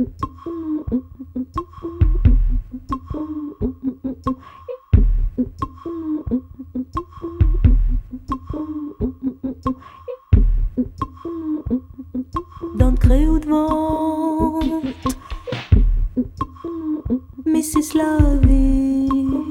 Dans le créo de vente, Mrs. La vie.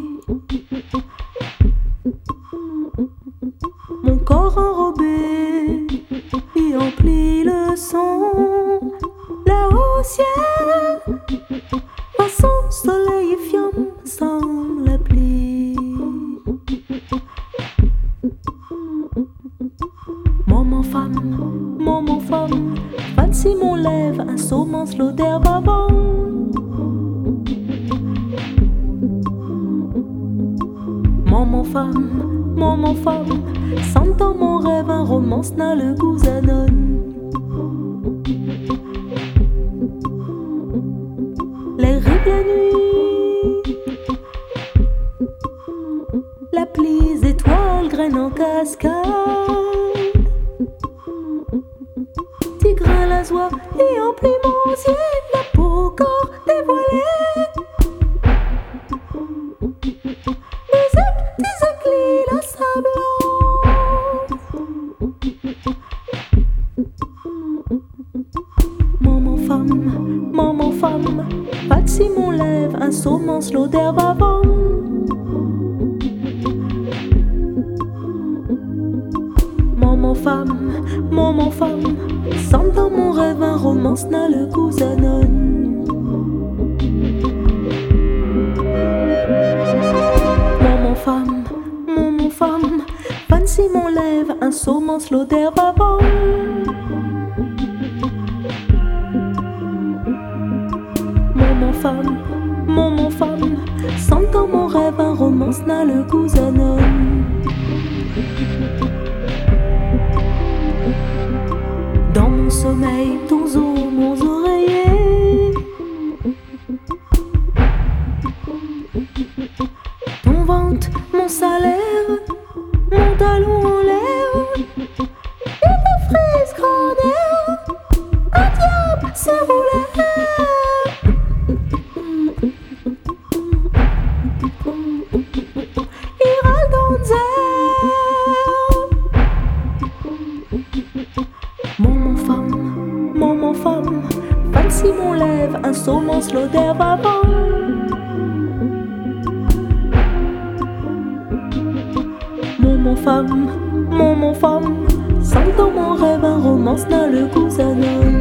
Mon corps enrobé y emplit le son. Là-haut au ciel, façon soleil et fiamme sans la pluie. Maman femme, fancy mon lève, un saumon slow d'herbe avant. Maman femme, sent dans mon rêve un romance n'a le goût anon. Les rives la nuit, la pluie, étoiles, graines en cascade. Tigre à la soie et emplit mon ciel, la peau au corps dévoilée. Maman femme, pas de Simon lève, un saumon slow d'herbe avant. Maman femme, sent dans mon rêve un romance n'a le goût anon. Maman femme, pas de Simon lève, un saumon slow d'herbe avant. Maman femme, sent dans mon rêve un romance n'a le goût anon. Dans mon sommeil, ton os, mon oreiller, ton ventre, mon salaire, mon talon en l'air, et ta frise grandeur, un diable cerveau-l'air. Maman femme, fancy mon lève, un saumon slow d'herbe avant. Maman femme, sent dans mon rêve un romance n'a le goût anon.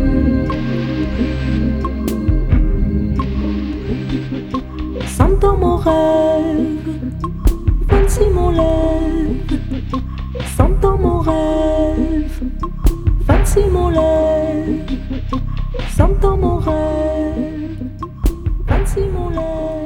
Sent dans mon rêve, fancy mon lève, sent dans mon rêve. Fancy mon lève, sent dans mon rêve, fancy mon lève.